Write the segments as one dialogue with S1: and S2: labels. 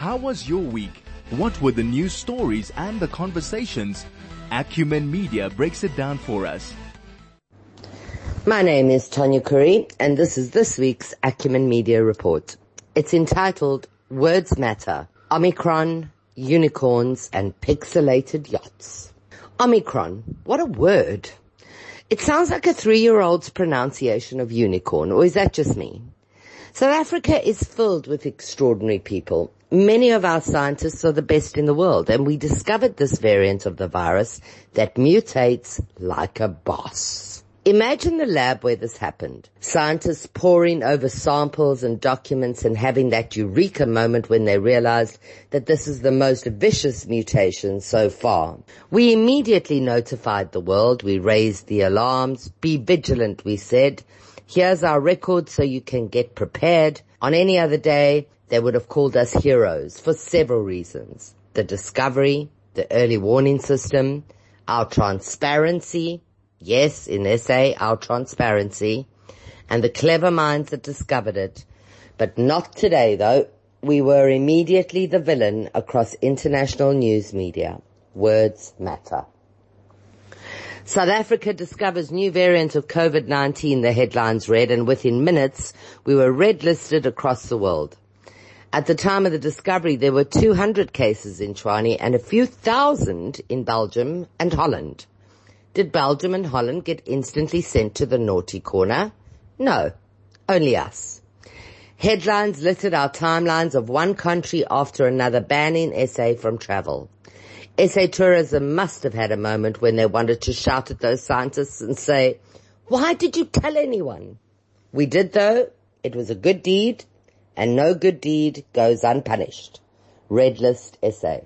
S1: How was your week? What were the news stories and the conversations? Acumen Media breaks it down for us.
S2: My name is Tanya Curry, and this is this week's Acumen Media Report. It's entitled Words Matter, Omicron, Unicorns and Pixelated Yachts. Omicron, what a word. It sounds like a 3-year-old's pronunciation of unicorn, or is that just me? South Africa is filled with extraordinary people. Many of our scientists are the best in the world, and we discovered this variant of the virus that mutates like a boss. Imagine the lab where this happened. Scientists poring over samples and documents and having that eureka moment when they realized that this is the most vicious mutation so far. We immediately notified the world. We raised the alarms. Be vigilant, we said. Here's our record so you can get prepared. On any other day, they would have called us heroes for several reasons. The discovery, the early warning system, our transparency. Yes, in SA, our transparency, and the clever minds that discovered it. But not today, though. We were immediately the villain across international news media. Words matter. South Africa discovers new variant of COVID-19, the headlines read, and within minutes, we were red-listed across the world. At the time of the discovery, there were 200 cases in Tshwane and a few thousand in Belgium and Holland. Did Belgium and Holland get instantly sent to the naughty corner? No, only us. Headlines littered our timelines of one country after another banning SA from travel. SA Tourism must have had a moment when they wanted to shout at those scientists and say, "Why did you tell anyone?" We did, though. It was a good deed, and no good deed goes unpunished. Red List SA.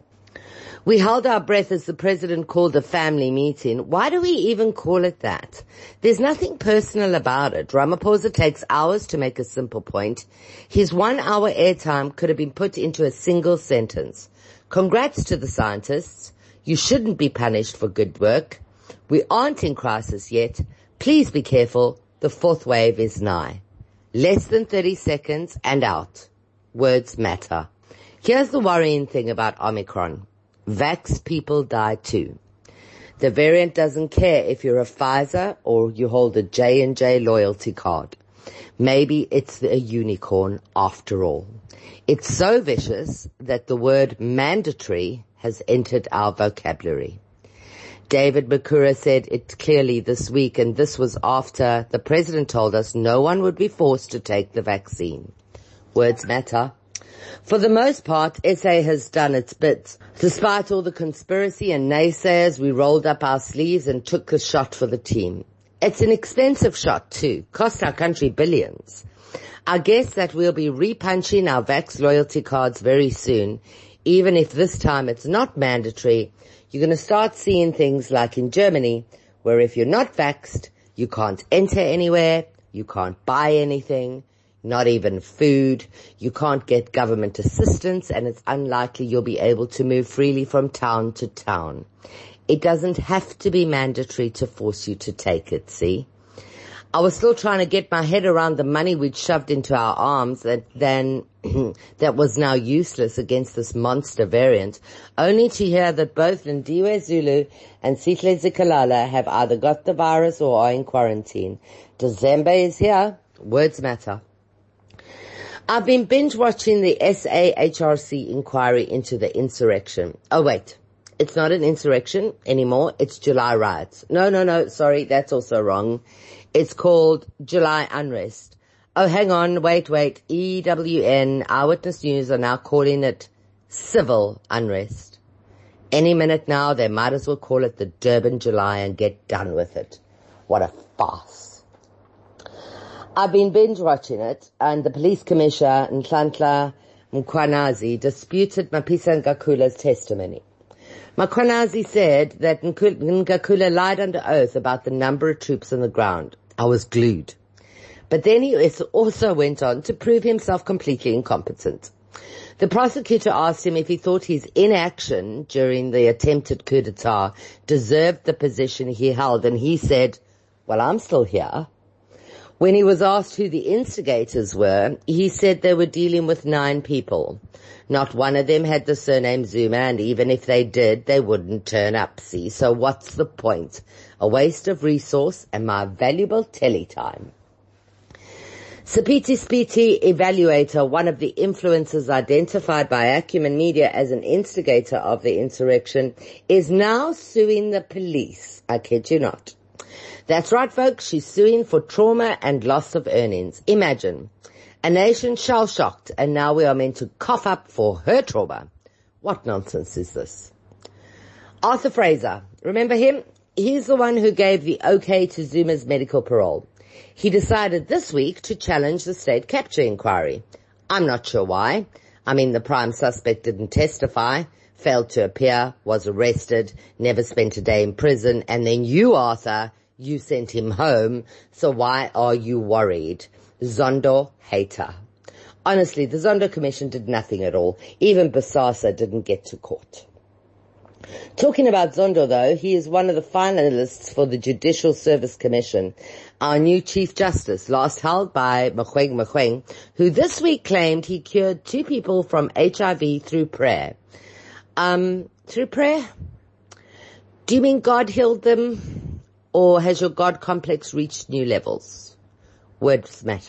S2: We held our breath as the president called a family meeting. Why do we even call it that? There's nothing personal about it. Ramaphosa takes hours to make a simple point. His 1 hour airtime could have been put into a single sentence. Congrats to the scientists. You shouldn't be punished for good work. We aren't in crisis yet. Please be careful. The fourth wave is nigh. Less than 30 seconds and out. Words matter. Here's the worrying thing about Omicron. Vaxxed people die too. The variant doesn't care if you're a Pfizer or you hold a J&J loyalty card. Maybe it's a unicorn after all. It's so vicious that the word mandatory has entered our vocabulary. David Makura said it clearly this week, and this was after the president told us no one would be forced to take the vaccine. Words matter. For the most part, SA has done its bit. Despite all the conspiracy and naysayers, we rolled up our sleeves and took the shot for the team. It's an expensive shot too, cost our country billions. I guess that we'll be repunching our Vax loyalty cards very soon, even if this time it's not mandatory. You're going to start seeing things like in Germany, where if you're not vaxxed, you can't enter anywhere, you can't buy anything, not even food, you can't get government assistance, and it's unlikely you'll be able to move freely from town to town. It doesn't have to be mandatory to force you to take it, see? I was still trying to get my head around the money we'd shoved into our arms that was now useless against this monster variant, only to hear that both Lindiwe Zulu and Sihle Zikalala have either got the virus or are in quarantine. December is here. Words matter. I've been binge watching the SAHRC inquiry into the insurrection. Oh wait, it's not an insurrection anymore. It's July riots. No, sorry, that's also wrong. It's called July unrest. Oh, hang on, wait. EWN, Eyewitness News are now calling it civil unrest. Any minute now, they might as well call it the Durban July and get done with it. What a farce. I've been binge watching it, and the police commissioner, Nhlanhla Mkhwanazi, disputed Mapisa Ngakula's testimony. Mkhwanazi said that Ngakula lied under oath about the number of troops on the ground. I was glued. But then he also went on to prove himself completely incompetent. The prosecutor asked him if he thought his inaction during the attempted coup d'etat deserved the position he held, and he said, "Well, I'm still here." When he was asked who the instigators were, he said they were dealing with 9 people. Not one of them had the surname Zuma, and even if they did, they wouldn't turn up, see? So what's the point? A waste of resource and my valuable telly time. Sipiti Spiti Evaluator, one of the influencers identified by Acumen Media as an instigator of the insurrection, is now suing the police. I kid you not. That's right, folks. She's suing for trauma and loss of earnings. Imagine, a nation shell-shocked, and now we are meant to cough up for her trauma. What nonsense is this? Arthur Fraser, remember him? He's the one who gave the okay to Zuma's medical parole. He decided this week to challenge the state capture inquiry. I'm not sure why. I mean, the prime suspect didn't testify, failed to appear, was arrested, never spent a day in prison, and then you, Arthur, you sent him home. So why are you worried? Zondo hater. Honestly, the Zondo Commission did nothing at all. Even Bosasa didn't get to court. Talking about Zondo, though, he is one of the finalists for the Judicial Service Commission, our new Chief Justice, last held by Mogoeng, who this week claimed he cured 2 people from HIV through prayer. Through prayer? Do you mean God healed them? Or has your God complex reached new levels? Words matter.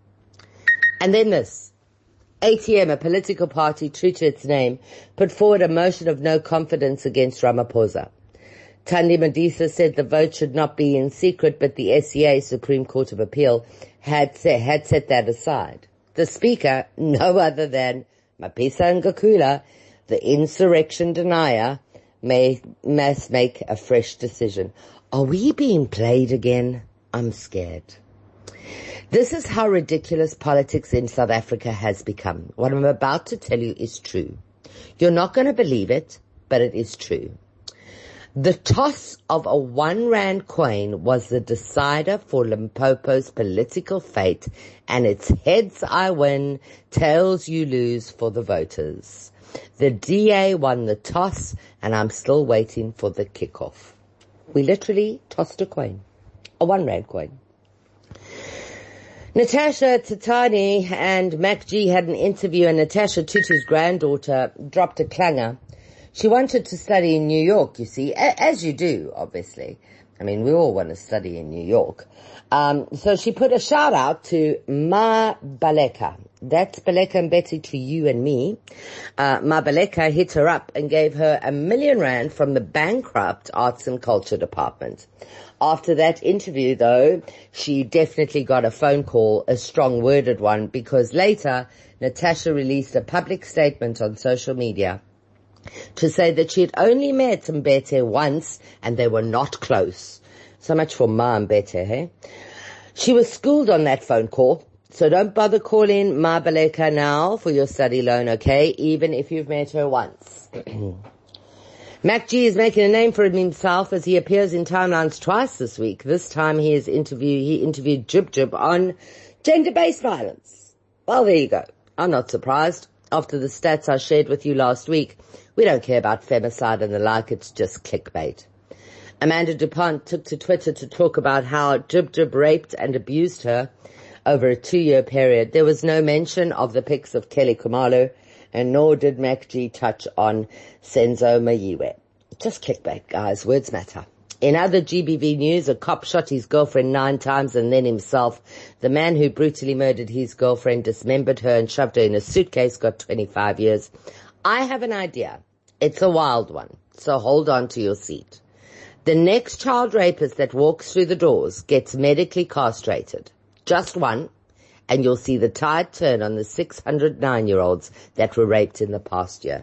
S2: And then this. ATM, a political party true to its name, put forward a motion of no confidence against Ramaphosa. Thandi Modise said the vote should not be in secret, but the SCA, Supreme Court of Appeal, had set that aside. The speaker, no other than Mapisa Ngakula, the insurrection denier, must make a fresh decision. Are we being played again? I'm scared. This is how ridiculous politics in South Africa has become. What I'm about to tell you is true. You're not going to believe it, but it is true. The toss of a 1 rand coin was the decider for Limpopo's political fate, and it's heads I win, tails you lose for the voters. The DA won the toss, and I'm still waiting for the kickoff. We literally tossed a coin, a 1 rand coin. Natasha Tatani and Mac G had an interview, and Natasha Tutu's granddaughter dropped a clanger. She wanted to study in New York, you see, as you do, obviously. I mean, we all want to study in New York. So she put a shout out to Ma Baleka. That's Baleka and Betty to you and me. Ma Baleka hit her up and gave her R1 million from the bankrupt Arts and Culture Department. After that interview, though, she definitely got a phone call, a strong-worded one, because later Natasha released a public statement on social media to say that she had only met Mbete once and they were not close. So much for Ma Mbete, hey? She was schooled on that phone call, so don't bother calling Ma Baleka now for your study loan, okay? Even if you've met her once. Mac G is making a name for himself as he appears in Timelines twice this week. This time he interviewed Jib Jib on gender-based violence. Well, there you go. I'm not surprised. After the stats I shared with you last week, we don't care about femicide and the like, it's just clickbait. Amanda DuPont took to Twitter to talk about how Jib Jib raped and abused her over a 2-year period. There was no mention of the pics of Kelly Khumalo, and nor did Mac G touch on Senzo Mayiwe. Just clickbait, guys. Words matter. In other GBV news, a cop shot his girlfriend 9 times and then himself. The man who brutally murdered his girlfriend, dismembered her and shoved her in a suitcase, got 25 years. I have an idea. It's a wild one, so hold on to your seat. The next child rapist that walks through the doors gets medically castrated. Just one. And you'll see the tide turn on the 609-year-olds that were raped in the past year.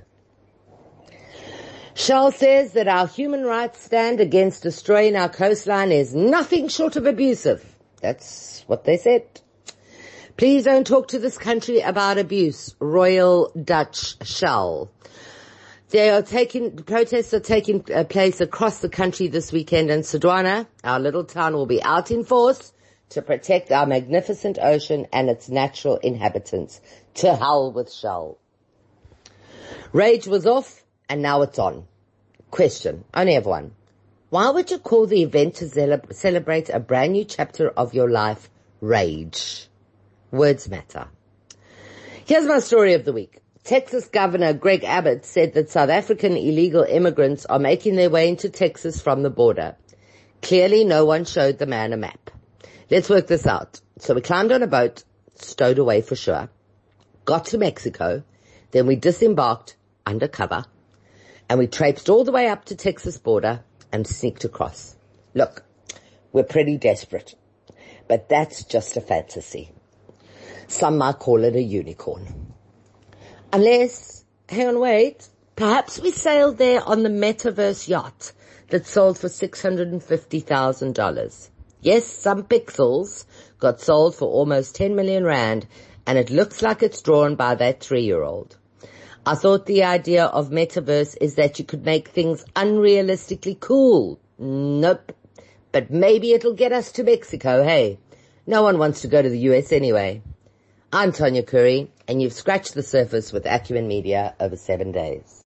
S2: Shell says that our human rights stand against destroying our coastline is nothing short of abusive. That's what they said. Please don't talk to this country about abuse. Royal Dutch Shell. Protests are taking place across the country this weekend, and Sodwana, our little town, will be out in force to protect our magnificent ocean and its natural inhabitants. To hell with Shell. Rage was off, and now it's on. Question, only have one. Why would you call the event to celebrate a brand new chapter of your life rage. Words matter. Here's my story of the week. Texas Governor Greg Abbott said that South African illegal immigrants are making their way into Texas from the border. Clearly, no one showed the man a map. Let's work this out. So we climbed on a boat, stowed away for sure, got to Mexico, then we disembarked undercover, and we traipsed all the way up to Texas border and sneaked across. Look, we're pretty desperate, but that's just a fantasy. Some might call it a unicorn. Unless, hang on, wait, perhaps we sailed there on the Metaverse yacht that sold for $650,000. Yes, some pixels got sold for almost 10 million rand, and it looks like it's drawn by that 3-year-old. I thought the idea of Metaverse is that you could make things unrealistically cool. Nope. But maybe it'll get us to Mexico, hey? No one wants to go to the US anyway. I'm Tonya Curry, and you've scratched the surface with Acumen Media over 7 days.